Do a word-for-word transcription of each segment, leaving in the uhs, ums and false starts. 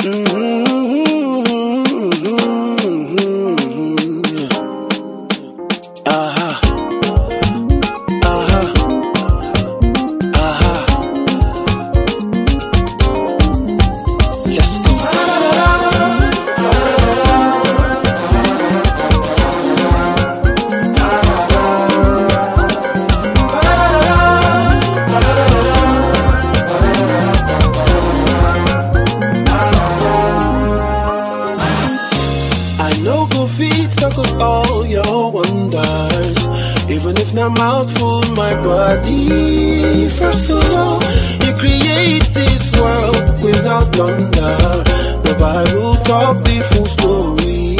No go feet talk of all your wonders, even if not mouthful my body. First of all, you create this world without blunder. The Bible talk the full story.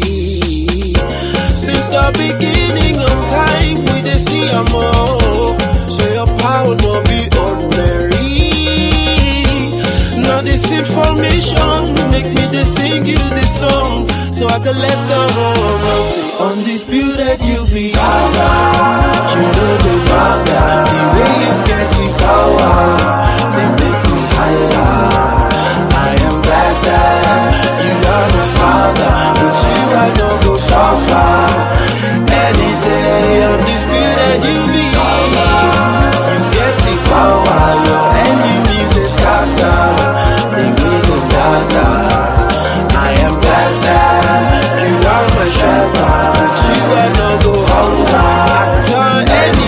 Since the beginning of time, we dey see am all. So your power no be ordinary. Now this information make me dey sing you this song, so I can let the whole world see. Undisputed you be Father. You know the Father. The way you get the power, they make me higher. I am glad that you are my Father. With you I don't go so far. Any day undisputed you be Father. You get the power. Your enemies they scatter. They will go dada. I am glad that you are my shepherd. With you I no go hunger after any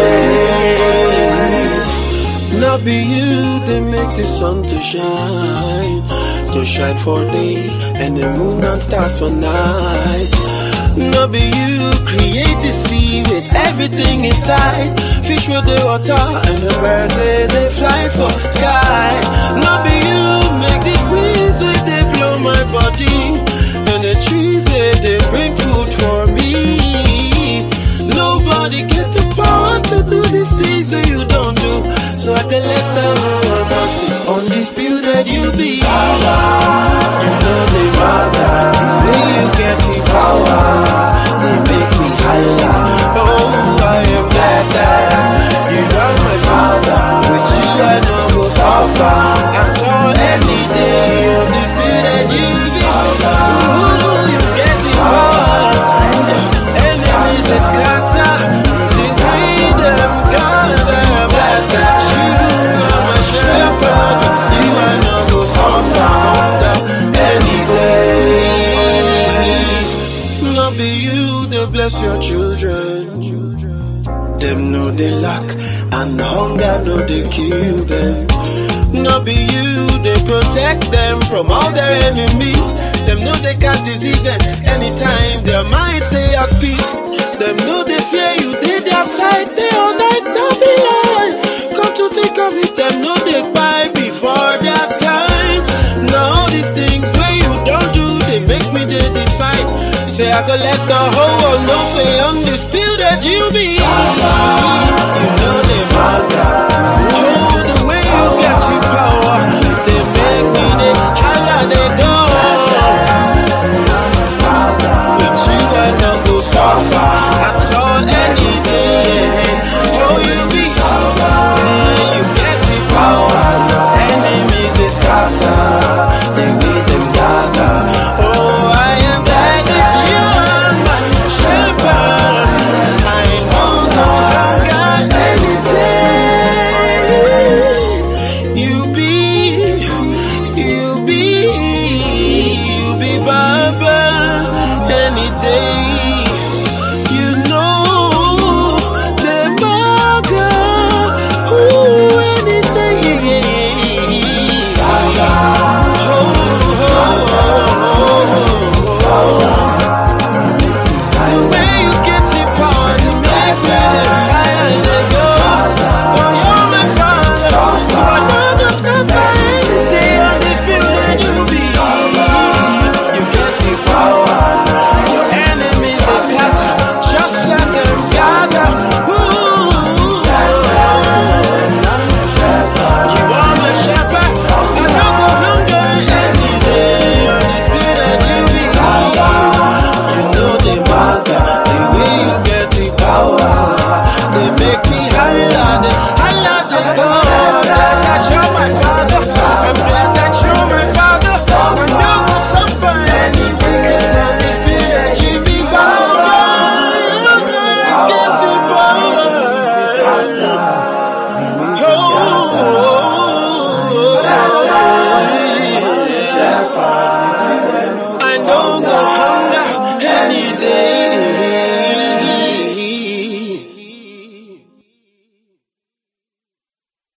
day. Not be you, they make the sun to shine, to shine for day, and the moon and stars for night. Not be you, create the sea with everything inside. Fish with the water and the birds they, they fly for sky. Not be you, make the breeze with they blow my body, and the trees they, they bring food for me. Nobody get the power to do these things that you don't do, so I can let the world see. Undisputed you be Father. You know they matter. The way you get the power, they make me holler. Oh, I am glad that you are my Father. With you I know go so far. After any day, undisputed you be Father. Ooh, you get the power. Enemies they scatter. They way them gather. I'm glad that you are my shepherd. You I know go so far. Any day. Not be you, they bless your children. Them know they lack, and hunger know they kill them. Not be you, they protect them from all their enemies. Them know they got disease, and anytime their minds stay at peace. Them know they fear you, they their side, they all night, don't be lying. Come to think of it, them know they buy before their time. Now all these things where you don't do, they make me they decide. Say I go let the whole world know, say undisputed you be Father. You know they matter.